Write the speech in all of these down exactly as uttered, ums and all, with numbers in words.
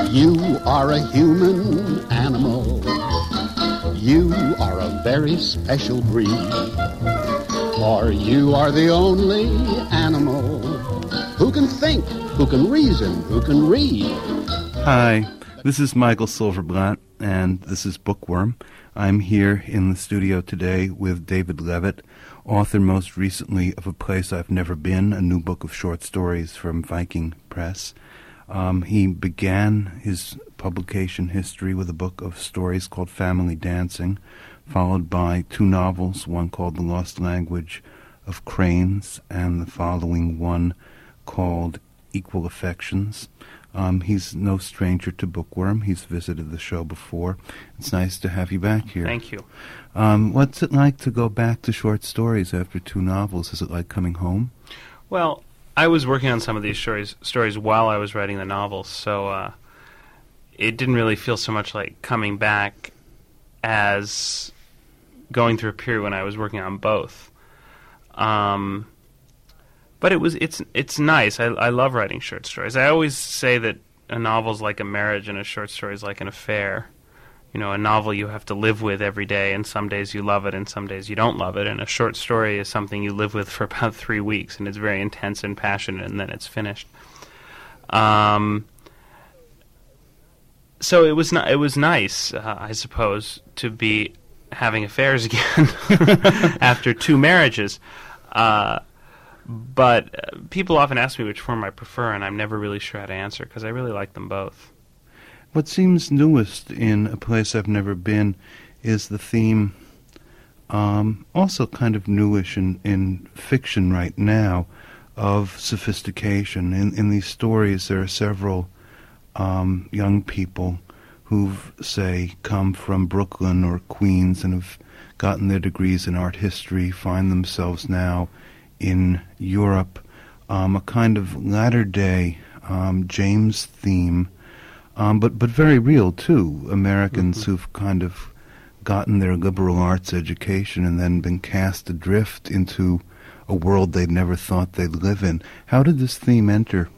You are a human animal. You are a very special breed. For you are the only animal who can think, who can reason, who can read. Hi, this is Michael Silverblatt, and this is Bookworm. I'm here in the studio today with David Levitt, author most recently of A Place I've Never Been, a new book of short stories from Viking Press. Um, he began his publication history with a book of stories called Family Dancing, followed by two novels, one called The Lost Language of Cranes, and the following one called Equal Affections. Um, he's no stranger to Bookworm. He's visited the show before. It's nice to have you back here. Thank you. Um, what's it like to go back to short stories after two novels? Is it like coming home? Well, I was working on some of these stories stories while I was writing the novels, so uh, it didn't really feel so much like coming back as going through a period when I was working on both. Um, but it was it's it's nice. I, I love writing short stories. I always say that a novel's like a marriage and a short story is like an affair. You know, a novel you have to live with every day, and some days you love it and some days you don't love it, and a short story is something you live with for about three weeks, and it's very intense and passionate, and then it's finished. Um, so it was ni- it was nice, uh, I suppose, to be having affairs again after two marriages. Uh, but uh, people often ask me which form I prefer, and I'm never really sure how to answer, because I really like them both. What seems newest in A Place I've Never Been is the theme, um, also kind of newish in, in fiction right now, of sophistication. In, in these stories, there are several um, young people who've, say, come from Brooklyn or Queens and have gotten their degrees in art history, find themselves now in Europe, um, a kind of latter-day um, James theme. Um, but but very real, too. Americans mm-hmm. who've kind of gotten their liberal arts education and then been cast adrift into a world they'd never thought they'd live in. How did this theme enter?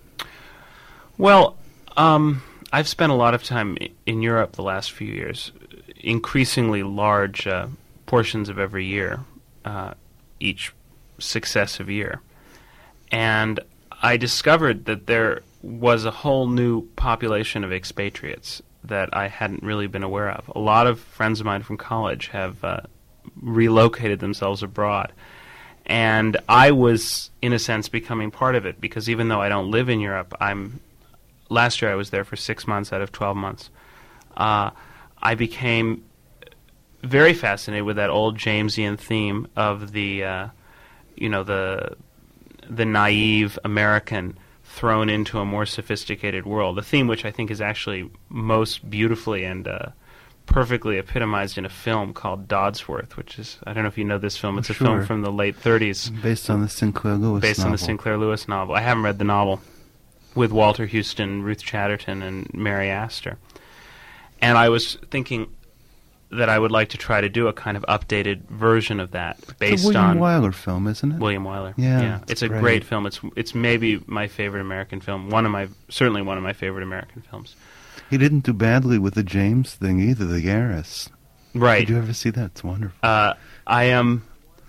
Well, um, I've spent a lot of time in Europe the last few years, increasingly large uh, portions of every year, uh, each successive year. And I discovered that there was a whole new population of expatriates that I hadn't really been aware of. A lot of friends of mine from college have uh, relocated themselves abroad. And I was, in a sense, becoming part of it, because even though I don't live in Europe, I'm last year I was there for six months out of twelve months. Uh, I became very fascinated with that old Jamesian theme of the, uh, you know, the the naive American thrown into a more sophisticated world, a theme which I think is actually most beautifully and uh, perfectly epitomized in a film called Dodsworth, which is, I don't know if you know this film, it's oh, a sure. film from the late thirties. Based on the Sinclair Lewis Based novel. on the Sinclair Lewis novel. I haven't read the novel, with Walter Huston, Ruth Chatterton, and Mary Astor. And I was thinking that I would like to try to do a kind of updated version of that based it's a William on Wyler film, isn't it? William Wyler. Yeah, yeah. it's It's a great. great film. It's it's maybe my favorite American film. One of my certainly one of my favorite American films. He didn't do badly with the James thing either, The Heiress. Right. Did you ever see that? It's wonderful. Uh, I am. Um,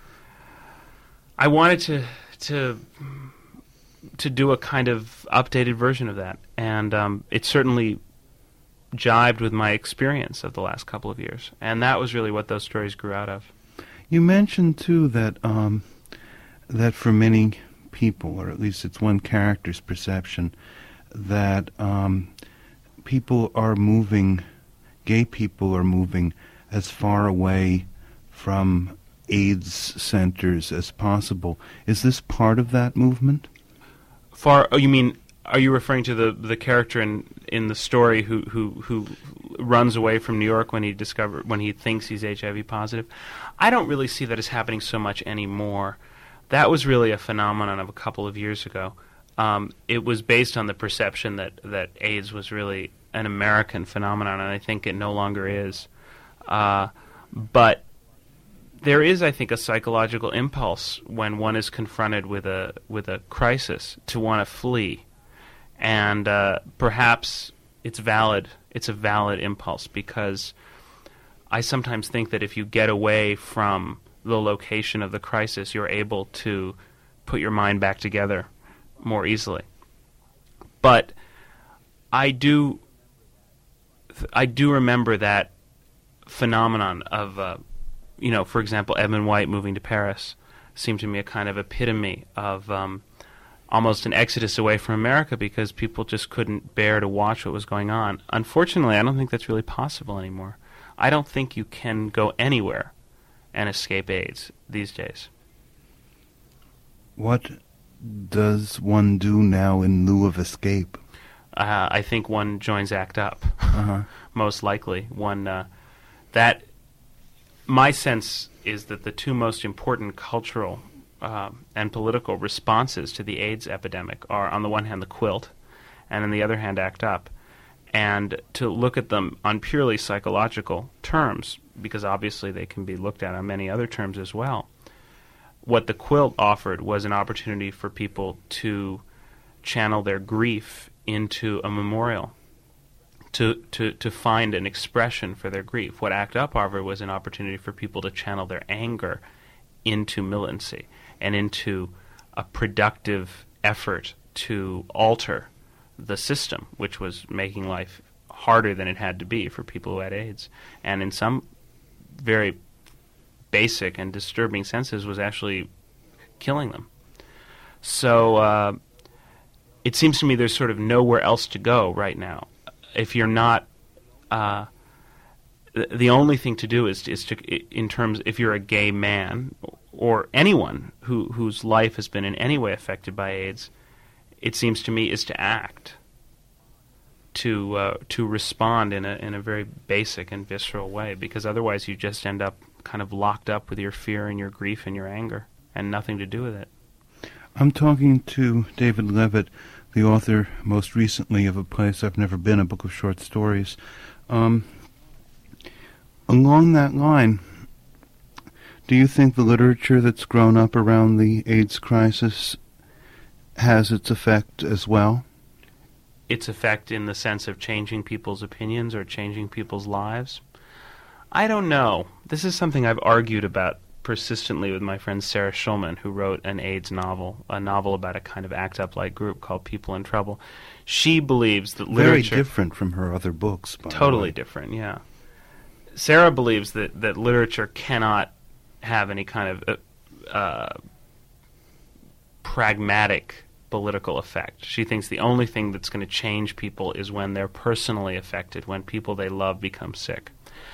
I wanted to to to do a kind of updated version of that, and um, it certainly jibed with my experience of the last couple of years, and that was really what those stories grew out of. You mentioned too that um, that for many people, or at least it's one character's perception, that um, people are moving, gay people are moving as far away from AIDS centers as possible. Is this part of that movement? Far? Oh, you mean? Are you referring to the the character in in the story who who who runs away from New York when he discover when he thinks he's H I V positive? I don't really see that as happening so much anymore. That was really a phenomenon of a couple of years ago. Um, it was based on the perception that that AIDS was really an American phenomenon, and I think it no longer is. Uh, but there is, I think, a psychological impulse when one is confronted with a with a crisis to want to flee. And uh, perhaps it's valid. It's a valid impulse, because I sometimes think that if you get away from the location of the crisis, you're able to put your mind back together more easily. But I do, I do remember that phenomenon of, uh, you know, for example, Edmund White moving to Paris seemed to me a kind of epitome of um, almost an exodus away from America, because people just couldn't bear to watch what was going on. Unfortunately, I don't think that's really possible anymore. I don't think you can go anywhere and escape AIDS these days. What does one do now in lieu of escape? Uh, I think one joins ACT UP, Uh-huh. most likely. One uh, that my sense is that the two most important cultural uh, and political responses to the AIDS epidemic are, on the one hand, the quilt, and on the other hand, ACT UP. And to look at them on purely psychological terms, because obviously they can be looked at on many other terms as well, what the quilt offered was an opportunity for people to channel their grief into a memorial, to, to, to find an expression for their grief. What ACT UP offered was an opportunity for people to channel their anger into militancy and into a productive effort to alter the system, which was making life harder than it had to be for people who had AIDS, and in some very basic and disturbing senses was actually killing them. So uh, it seems to me there's sort of nowhere else to go right now. If you're not, uh, th- the only thing to do is, is to, in terms, if you're a gay man or anyone who whose life has been in any way affected by AIDS, it seems to me, is to act, to uh, to respond in a in a very basic and visceral way, because otherwise you just end up kind of locked up with your fear and your grief and your anger, and nothing to do with it. I'm talking to David Levitt, the author most recently of A Place I've Never Been, a book of short stories. Um, along that line, do you think the literature that's grown up around the AIDS crisis has its effect as well? Its effect in the sense of changing people's opinions or changing people's lives? I don't know. This is something I've argued about persistently with my friend Sarah Schulman, who wrote an AIDS novel, a novel about a kind of ACT UP-like group called People in Trouble. She believes that Very literature... different from her other books, by Totally the way. different, yeah. Sarah believes that, that literature cannot have any kind of uh, uh, pragmatic political effect. She thinks the only thing that's going to change people is when they're personally affected, when people they love become sick.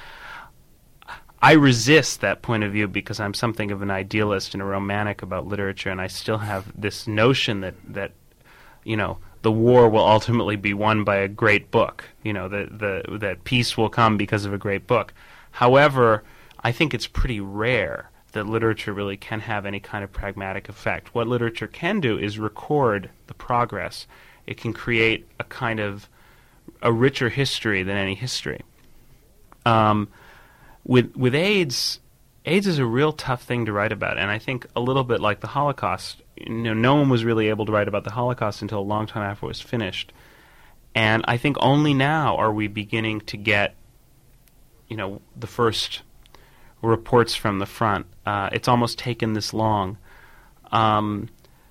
I resist that point of view because I'm something of an idealist and a romantic about literature, and I still have this notion that, that you know, the war will ultimately be won by a great book, you know, that the that peace will come because of a great book. However, I think it's pretty rare that literature really can have any kind of pragmatic effect. What literature can do is record the progress. It can create a kind of a richer history than any history. Um, with with AIDS, AIDS is a real tough thing to write about, and I think a little bit like the Holocaust. You know, no one was really able to write about the Holocaust until a long time after it was finished. And I think only now are we beginning to get, you know, the first reports from the front. Uh, it's almost taken this long um,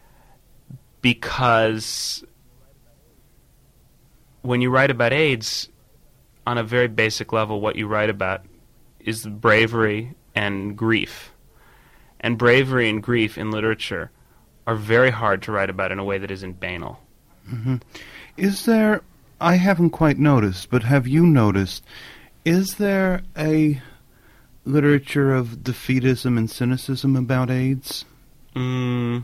because when you write about AIDS, on a very basic level, what you write about is bravery and grief. And bravery and grief in literature are very hard to write about in a way that isn't banal. Mm-hmm. Is there, I haven't quite noticed, but have you noticed, is there a literature of defeatism and cynicism about AIDS? Mm,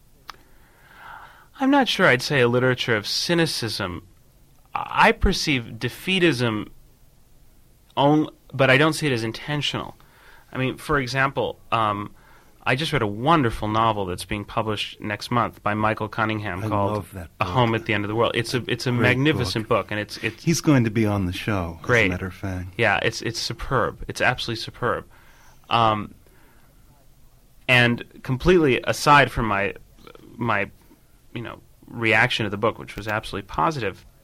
I'm not sure I'd say a literature of cynicism. I perceive defeatism, on, but I don't see it as intentional. I mean, for example, um, I just read a wonderful novel that's being published next month by Michael Cunningham I called love that A book. Home at the End of the World. It's a it's a Great magnificent book. and it's it's He's going to be on the show, Great. as a matter of fact. Yeah, it's it's superb. It's absolutely superb. Um, and completely aside from my my you know reaction to the book, which was absolutely positive,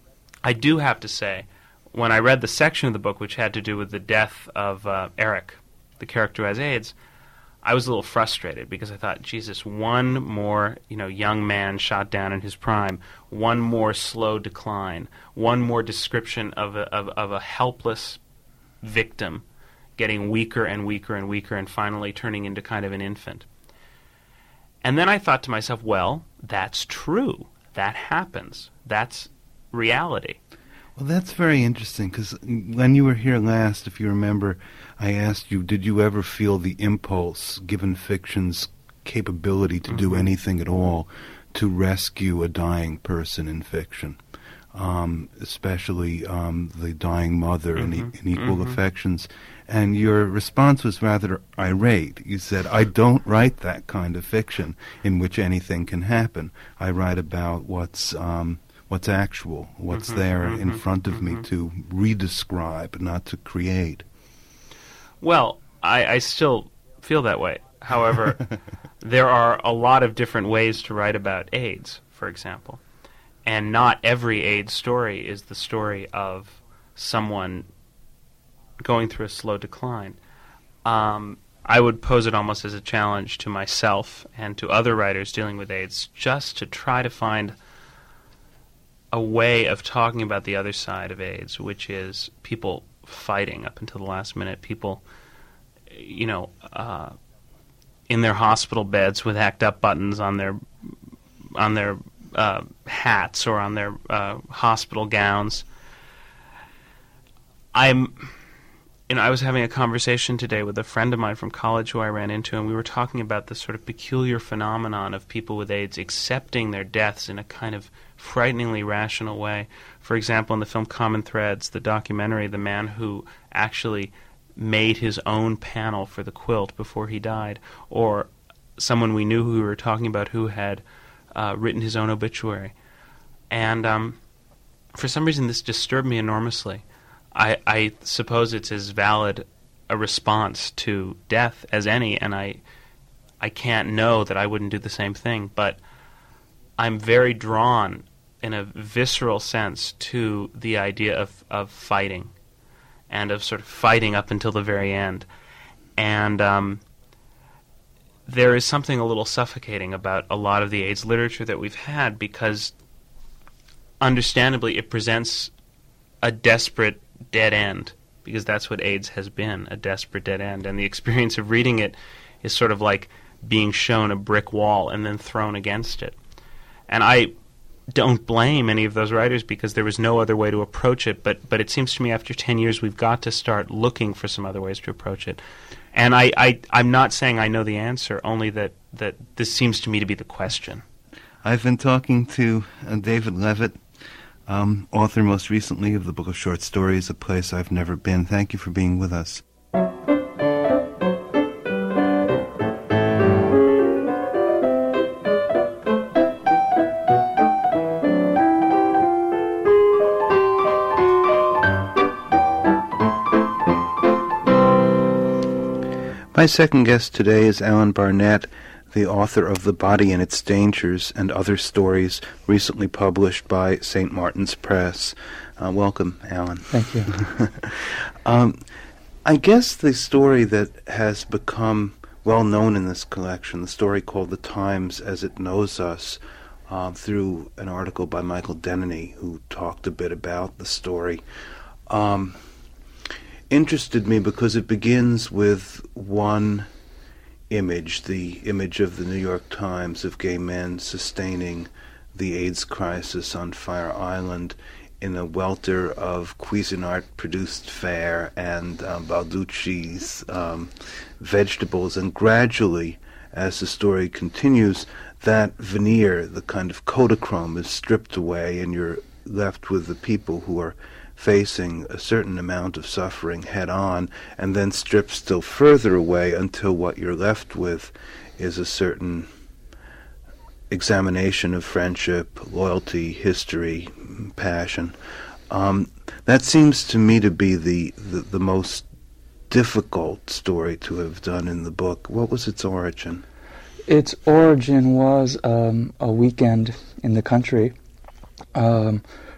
I do have to say, when I read the section of the book which had to do with the death of uh, Eric, the character who has AIDS, I was a little frustrated because I thought, Jesus, one more, you know, young man shot down in his prime, one more slow decline, one more description of a, of, of a helpless victim getting weaker and weaker and weaker and finally turning into kind of an infant. And then I thought to myself, well, that's true. That happens. That's reality. Well, that's very interesting, because when you were here last, if you remember, I asked you, did you ever feel the impulse, given fiction's capability to mm-hmm. do anything at all, to rescue a dying person in fiction, um, especially um, the dying mother mm-hmm. in, e- in Equal mm-hmm. Affections? And your response was rather irate. You said, I don't write that kind of fiction in which anything can happen. I write about what's... Um, what's actual, what's mm-hmm, there mm-hmm, in front of mm-hmm. me to redescribe, not to create. Well, I, I still feel that way. However, there are a lot of different ways to write about AIDS, for example. And not every AIDS story is the story of someone going through a slow decline. Um, I would pose it almost as a challenge to myself and to other writers dealing with AIDS, just to try to find a way of talking about the other side of AIDS, which is people fighting up until the last minute, people, you know, uh, in their hospital beds with hacked up buttons on their on their uh, hats or on their uh, hospital gowns. I'm, you know, I was having a conversation today with a friend of mine from college who I ran into, and we were talking about this sort of peculiar phenomenon of people with AIDS accepting their deaths in a kind of frighteningly rational way. For example, in the film Common Threads, the documentary, the man who actually made his own panel for the quilt before he died, or someone we knew who we were talking about who had uh, written his own obituary. And um, for some reason this disturbed me enormously. I, I suppose it's as valid a response to death as any, and I I can't know that I wouldn't do the same thing, but I'm very drawn in a visceral sense to the idea of, of fighting and of sort of fighting up until the very end. And um, there is something a little suffocating about a lot of the AIDS literature that we've had, because understandably it presents a desperate dead end, because that's what AIDS has been, a desperate dead end. And the experience of reading it is sort of like being shown a brick wall and then thrown against it. And I don't blame any of those writers, because there was no other way to approach it, but but it seems to me after ten years we've got to start looking for some other ways to approach it. And I, I, I'm not saying I know the answer, only that, that this seems to me to be the question. I've been talking to uh, David Levitt, um, author most recently of the book of short stories, A Place I've Never Been. Thank you for being with us. My second guest today is Alan Barnett, the author of The Body and Its Dangers and Other Stories, recently published by Saint Martin's Press. Uh, welcome, Alan. Thank you. um, I guess the story that has become well known in this collection, the story called The Times as It Knows Us, uh, through an article by Michael Denny, who talked a bit about the story, um, interested me because it begins with one image, the image of the New York Times of gay men sustaining the AIDS crisis on Fire Island in a welter of Cuisinart-produced fare and um, Balducci's um, vegetables. And gradually, as the story continues, that veneer, the kind of Kodachrome, is stripped away, and you're left with the people who are facing a certain amount of suffering head-on, and then stripped still further away until what you're left with is a certain examination of friendship, loyalty, history, passion. Um, that seems to me to be the, the, the most difficult story to have done in the book. What was its origin? Its origin was um, a weekend in the country. Um,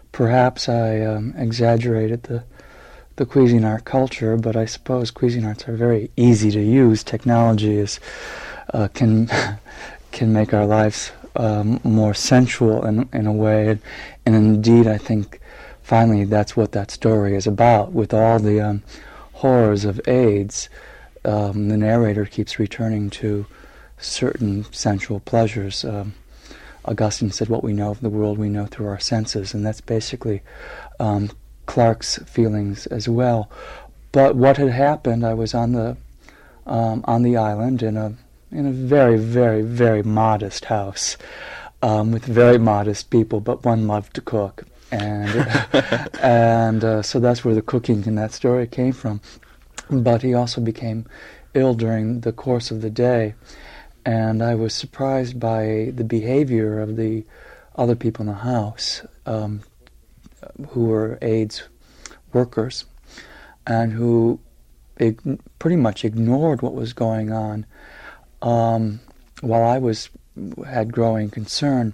perhaps I um, exaggerated the the Cuisinart culture, but I suppose Cuisinarts are very easy to use. Technology is uh, can can make our lives um, more sensual in in a way, and, and indeed, I think finally that's what that story is about. With all the um, horrors of AIDS, um, the narrator keeps returning to certain sensual pleasures. Um, Augustine said, "What we know of the world, we know through our senses," and that's basically um, Clark's feelings as well. But what had happened, I was on the um, on the island in a in a very, very, very modest house um, with very modest people, but one loved to cook, and and uh, so that's where the cooking in that story came from. But he also became ill during the course of the day, and I was surprised by the behavior of the other people in the house. Um, who were AIDS workers and who ig- pretty much ignored what was going on, um, while I was had growing concern.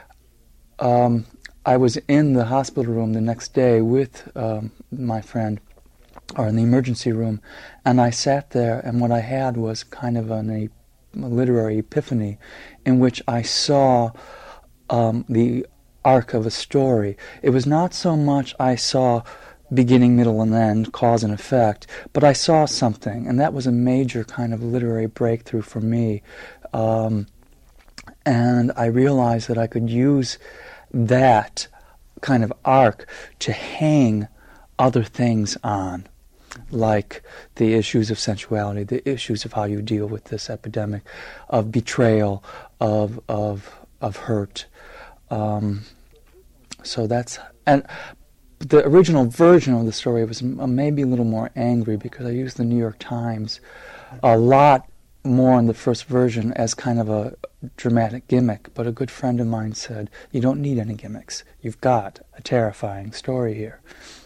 Um, I was in the hospital room the next day with um, my friend, or in the emergency room, and I sat there, and what I had was kind of an, a, a literary epiphany in which I saw um, the arc of a story. It was not so much I saw beginning, middle, and end, cause and effect, but I saw something, and that was a major kind of literary breakthrough for me. Um, and I realized that I could use that kind of arc to hang other things on, like the issues of sensuality, the issues of how you deal with this epidemic, of betrayal, of of of hurt. Um, so that's, and the original version of the story was maybe a little more angry because I used the New York Times a lot more in the first version as kind of a dramatic gimmick, but a good friend of mine said, you don't need any gimmicks. You've got a terrifying story here.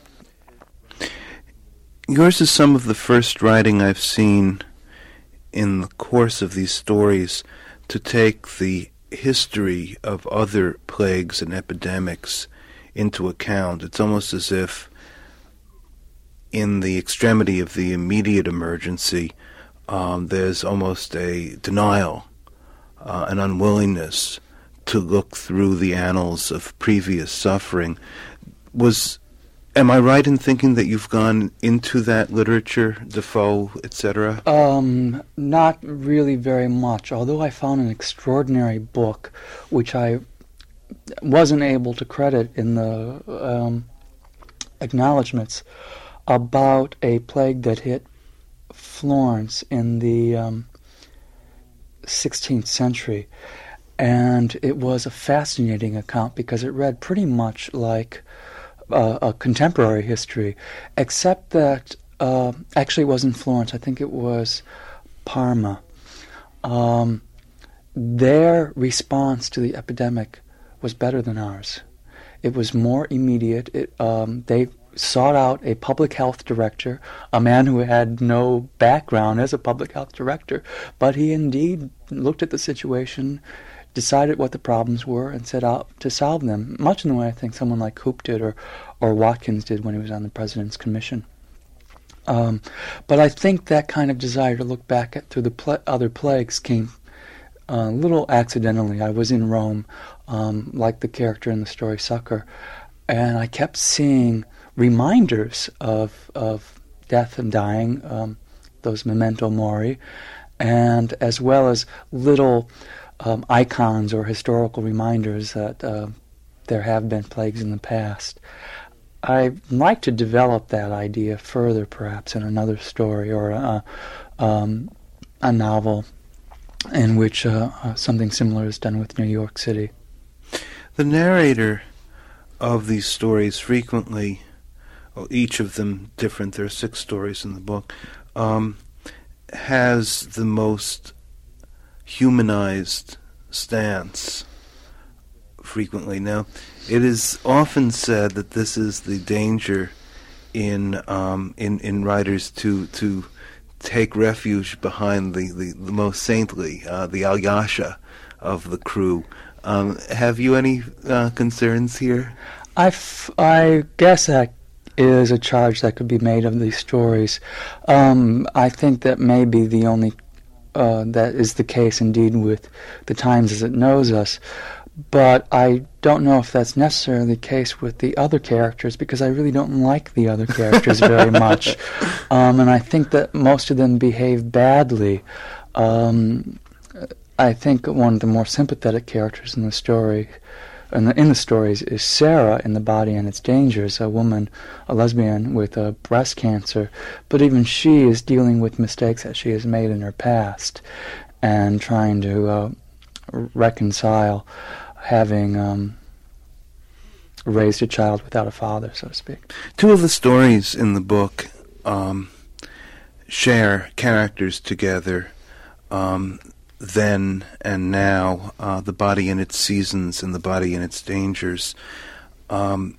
Yours is some of the first writing I've seen in the course of these stories to take the history of other plagues and epidemics into account. It's almost as if in the extremity of the immediate emergency, um, there's almost a denial, uh, an unwillingness to look through the annals of previous suffering. Was Am I right in thinking that you've gone into that literature, Defoe, et cetera? Um, not really very much, although I found an extraordinary book, which I wasn't able to credit in the um, acknowledgments, about a plague that hit Florence in the um, sixteenth century. And it was a fascinating account because it read pretty much like Uh, a contemporary history, except that uh, actually it wasn't Florence, I think it was Parma. Um, their response to the epidemic was better than ours. It was more immediate. It, um, they sought out a public health director, a man who had no background as a public health director, but he indeed looked at the situation, decided what the problems were, and set out to solve them, much in the way I think someone like Koop did, or, or Watkins did when he was on the President's Commission. Um, but I think that kind of desire to look back at through the pl- other plagues came uh, a little accidentally. I was in Rome, um, like the character in the story Sucker, and I kept seeing reminders of of death and dying, um, those memento mori, and as well as little Um, icons or historical reminders that uh, there have been plagues in the past. I'd like to develop that idea further, perhaps in another story or a, um, a novel in which uh, uh, something similar is done with New York City. The narrator of these stories frequently, well, each of them different, there are six stories in the book, um, has the most humanized stance frequently. Now, it is often said that this is the danger in um, in in writers to to take refuge behind the, the, the most saintly, uh, the Alyosha of the crew. Um, have you any uh, concerns here? I, f- I guess that is a charge that could be made of these stories. Um, I think that may be the only, uh, that is the case indeed with The Times as It Knows Us. But I don't know if that's necessarily the case with the other characters, because I really don't like the other characters very much. Um, and I think that most of them behave badly. Um, I think one of the more sympathetic characters in the story, in the, in the stories, is Sarah in The Body and Its Dangers, a woman, a lesbian with uh, breast cancer. But even she is dealing with mistakes that she has made in her past and trying to uh, reconcile having um, raised a child without a father, so to speak. Two of the stories in the book um, share characters together, um, then and now, uh, The Body and Its Seasons and The Body and Its Dangers. Um,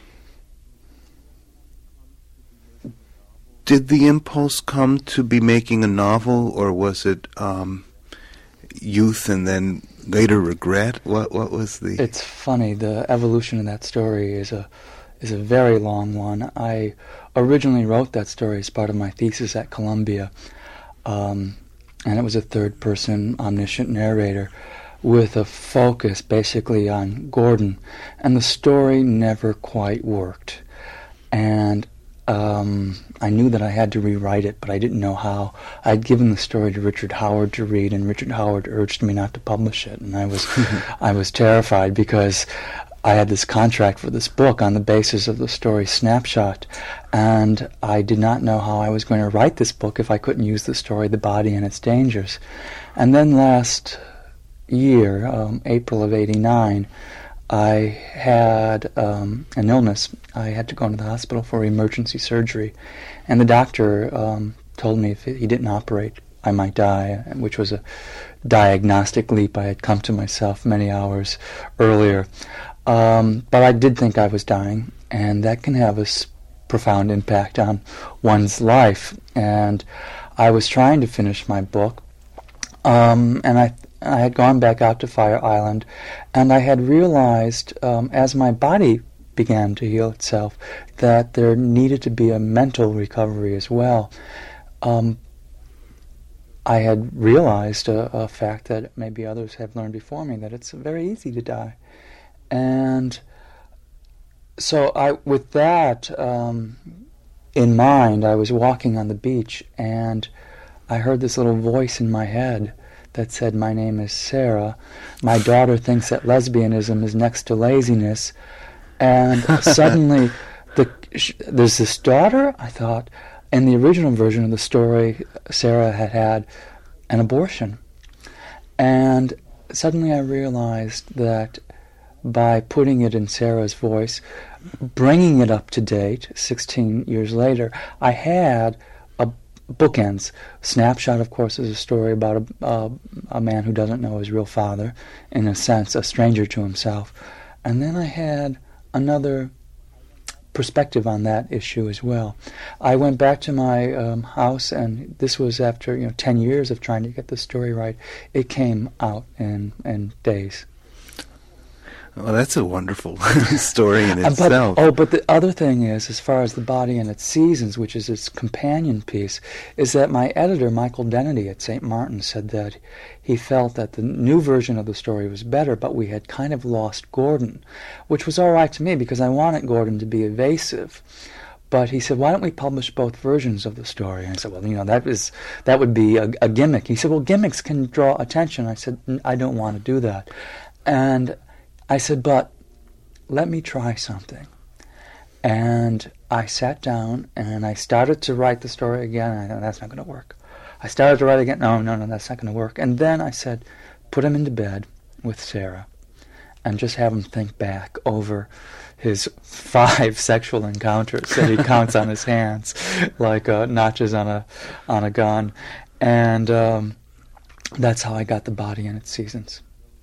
did the impulse come to be making a novel, or was it um, youth and then later regret? What what was the... It's funny. The evolution of that story is a is a very long one. I originally wrote that story as part of my thesis at Columbia, um, and it was a third-person omniscient narrator with a focus basically on Gordon, and the story never quite worked. And Um, I knew that I had to rewrite it, but I didn't know how. I'd given the story to Richard Howard to read, and Richard Howard urged me not to publish it, and I was, I was terrified because I had this contract for this book on the basis of the story Snapshot, and I did not know how I was going to write this book if I couldn't use the story The Body and Its Dangers. And then last year, um, April of eighty-nine, I had um, an illness. I had to go into the hospital for emergency surgery, and the doctor um, told me if he didn't operate, I might die, which was a diagnostic leap. I had come to myself many hours earlier. Um, but I did think I was dying, and that can have a s- profound impact on one's life. And I was trying to finish my book, um, and I I had gone back out to Fire Island, and I had realized, um, as my body began to heal itself, that there needed to be a mental recovery as well. Um, I had realized a, a fact that maybe others have learned before me, that it's very easy to die. And so I, with that um, in mind, I was walking on the beach, and I heard this little voice in my head that said, "My name is Sarah. My daughter thinks that lesbianism is next to laziness." And suddenly, the, sh- there's this daughter, I thought. In the original version of the story, Sarah had had an abortion. And suddenly I realized that by putting it in Sarah's voice, bringing it up to date, sixteen years later, I had a bookends. Snapshot, of course, is a story about a, uh, a man who doesn't know his real father, in a sense, a stranger to himself. And then I had another perspective on that issue as well. I went back to my um, house, and this was after you know ten years of trying to get the story right. It came out in, in days. Well, that's a wonderful story in Uh, itself. But, oh, but the other thing is, as far as The Body and Its Seasons, which is its companion piece, is that my editor, Michael Dennedy at Saint Martin, said that he felt that the new version of the story was better, but we had kind of lost Gordon, which was all right to me because I wanted Gordon to be evasive. But he said, "Why don't we publish both versions of the story?" And I said, "Well, you know, that is that would be a, a gimmick." He said, "Well, gimmicks can draw attention." I said, "I don't want to do that." And I said, "But let me try something." And I sat down and I started to write the story again, and I thought, that's not going to work. I started to write again. No, no, no, that's not going to work. And then I said, put him into bed with Sarah and just have him think back over his five sexual encounters that he counts on his hands like uh, notches on a on a gun. And um, that's how I got The Body and Its Seasons.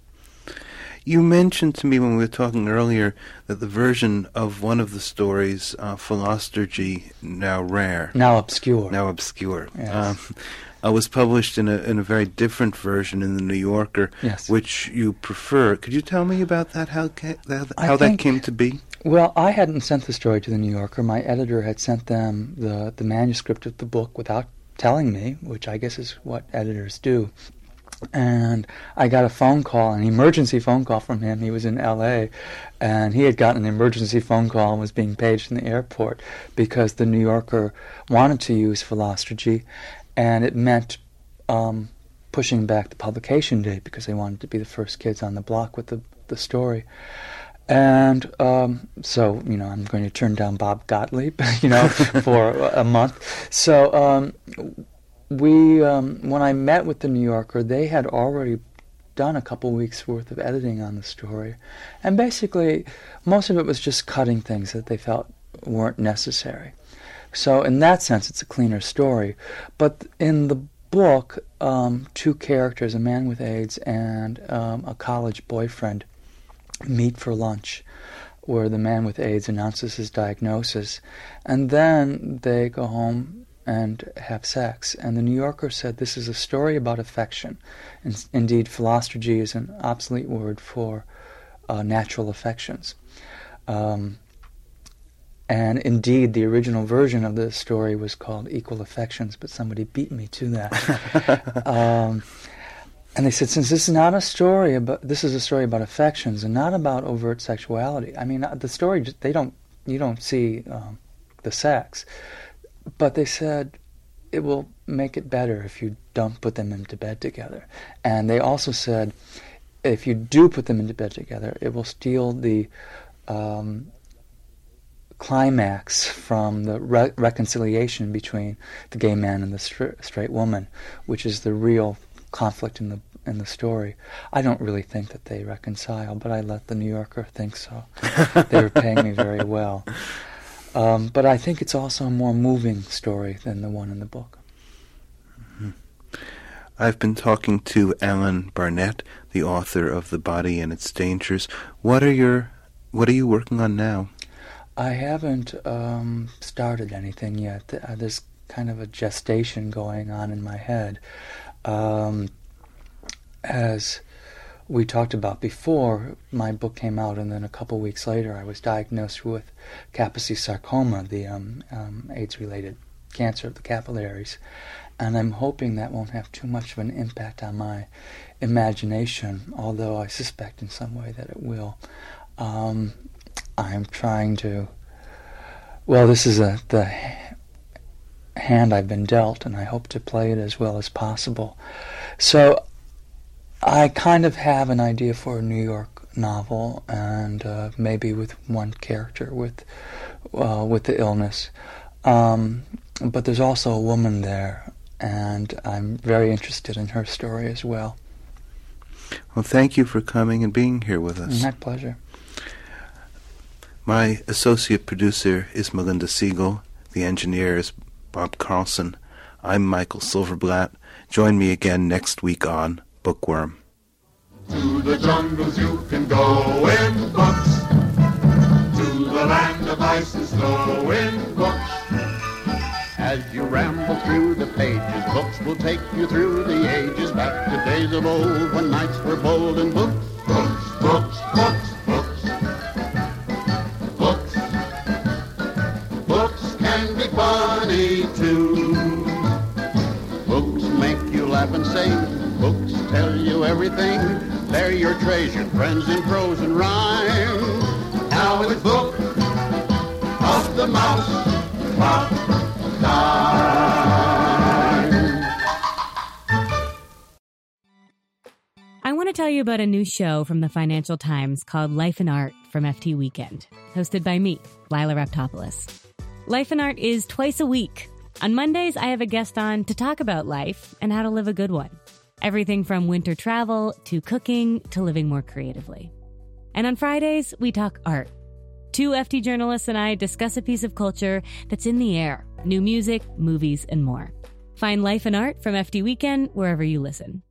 You mentioned to me when we were talking earlier that the version of one of the stories, uh, Philosturgy, now rare, Now obscure. now obscure, Yes. um, uh, was published in a in a very different version in the New Yorker, Yes. which you prefer. Could you tell me about that? How ca- that, I how that think- came to be? Well, I hadn't sent the story to the New Yorker. My editor had sent them the, the manuscript of the book without telling me, which I guess is what editors do. And I got a phone call, an emergency phone call from him. He was in L A, and he had gotten an emergency phone call and was being paged in the airport because the New Yorker wanted to use Philosophy, and it meant um, pushing back the publication date because they wanted to be the first kids on the block with the, the story. And um, so, you know, I'm going to turn down Bob Gottlieb, you know, for a month. So um, we, um, when I met with the New Yorker, they had already done a couple weeks' worth of editing on the story. And basically, most of it was just cutting things that they felt weren't necessary. So in that sense, it's a cleaner story. But in the book, um, two characters, a man with AIDS and um, a college boyfriend, meet for lunch, where the man with AIDS announces his diagnosis, and then they go home and have sex. And the New Yorker said this is a story about affection. In, indeed, philosophy is an obsolete word for uh, natural affections. Um, and indeed, the original version of the story was called Equal Affections, but somebody beat me to that. um, And they said, since this is not a story about, this is a story about affections and not about overt sexuality. I mean, the story, they don't, you don't see um, the sex, but they said it will make it better if you don't put them into bed together. And they also said, if you do put them into bed together, it will steal the um, climax from the re- reconciliation between the gay man and the stri- straight woman, which is the real conflict in the in the story. I don't really think that they reconcile, but I let the New Yorker think so. They were paying me very well. Um, but I think it's also a more moving story than the one in the book. Mm-hmm. I've been talking to Alan Barnett, the author of The Body and Its Dangers. What are your what are you working on now? I haven't um, started anything yet. Uh, there's kind of a gestation going on in my head. Um, as we talked about before, my book came out, and then a couple weeks later I was diagnosed with Kaposi sarcoma, the um, um, AIDS-related cancer of the capillaries, and I'm hoping that won't have too much of an impact on my imagination, although I suspect in some way that it will. Um, I'm trying to, well, this is a, the hand I've been dealt, and I hope to play it as well as possible. So I kind of have an idea for a New York novel, and uh, maybe with one character with uh, with the illness. Um, but there's also a woman there, and I'm very interested in her story as well. Well, thank you for coming and being here with us. My pleasure. My associate producer is Melinda Siegel. The engineer is Bob Carlson. I'm Michael Silverblatt. Join me again next week on Bookworm. To the jungles you can go in books, to the land of ice and snow in books. As you ramble through the pages, books will take you through the ages, back to days of old when nights were bold. And books, books, books, books, books, books, books can be funny too. Books make you laugh and sing, books tell you everything. They're your treasured friends in prose and rhyme. Now it's Book of the Mouse Clock time. I want to tell you about a new show from the Financial Times called Life and Art from F T Weekend, hosted by me, Lila Raptopoulos. Life and Art is twice a week. On Mondays, I have a guest on to talk about life and how to live a good one. Everything from winter travel to cooking to living more creatively. And on Fridays, we talk art. Two F T journalists and I discuss a piece of culture that's in the air, new music, movies, and more. Find Life and Art from F T Weekend wherever you listen.